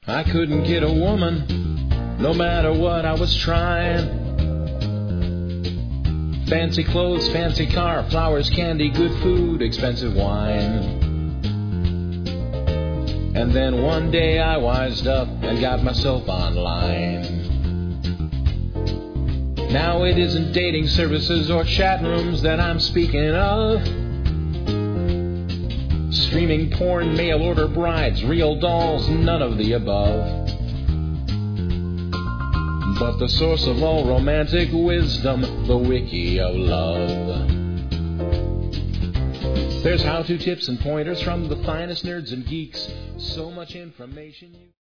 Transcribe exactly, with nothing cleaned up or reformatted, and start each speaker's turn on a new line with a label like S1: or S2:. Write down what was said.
S1: I couldn't get a woman, no matter what I was trying. Fancy clothes, fancy car, flowers, candy, good food, expensive wine. And then one day I wised up and got myself online. Now it isn't dating services or chat rooms that I'm speaking of. Streaming porn, mail-order brides, real dolls, none of the above. But the source of all romantic wisdom, the wiki of love. There's how-to tips and pointers from the finest nerds and geeks. So much information you...